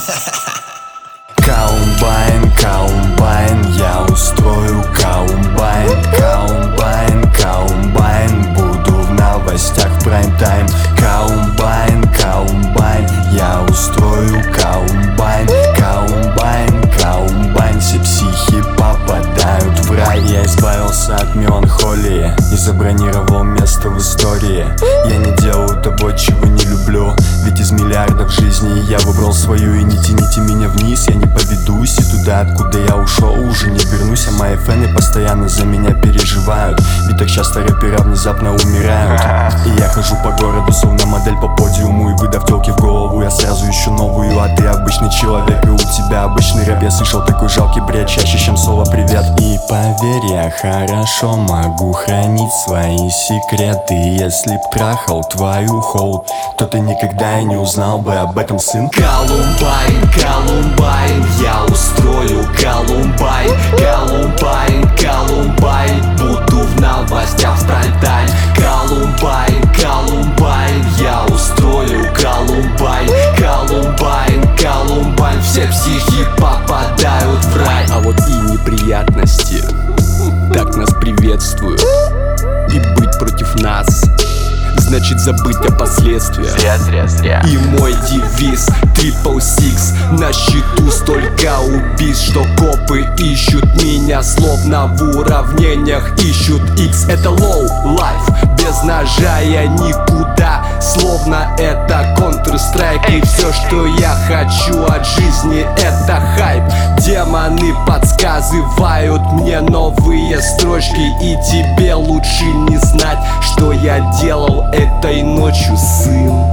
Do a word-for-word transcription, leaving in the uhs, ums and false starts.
Колумбайн, Колумбайн, я устрою Колумбайн. Колумбайн, Колумбайн, буду в новостях в прайм-тайм. Колумбайн, Колумбайн, я устрою Колумбайн. Колумбайн, Колумбайн, все психи попадают в рай. Я избавился от меланхолии и забронировал место в истории. Я не делаю того, чего не люблю, ведь из миллиардов жизней я выбрал свою. И не тяните меня вниз, я не поведусь, и туда, откуда я ушел, уже не вернусь. А мои фэны постоянно за меня переживают, ведь так часто рэпера внезапно умирают. И я хожу по городу, словно модель по подиуму, и выдав тёлки в голову, я сразу ищу новую. А ты обычный человек, и у тебя обычный рэп. Я слышал такой жалкий бред чаще, чем слово привет. И поверь, я хорошо могу хранить свои секреты. Если б трахал твою холд, то ты никогда и не узнал бы об этом, сын. Колумбайн, Колумбайн, я устрою Колумбайн. Колумбайн, Колумбайн, буду в новостях в прайм-тайм. Колумбайн, Колумбайн, я устрою Колумбайн. Колумбайн, Колумбайн, все психи попадают в рай. А вот и неприятности так нас приветствуют. И быть против нас значит забыть о последствиях. Зря, зря, зря. И мой девиз Triple Six. На счету столько убийств, что копы ищут меня, словно в уравнениях ищут X. Это low life, без ножа я никуда, словно это Counter-Strike. И все, что я хочу от жизни, это хайп. Демоны подсказывают мне новые строчки, и тебе лучше не знать, что я делал этой ночью, сын.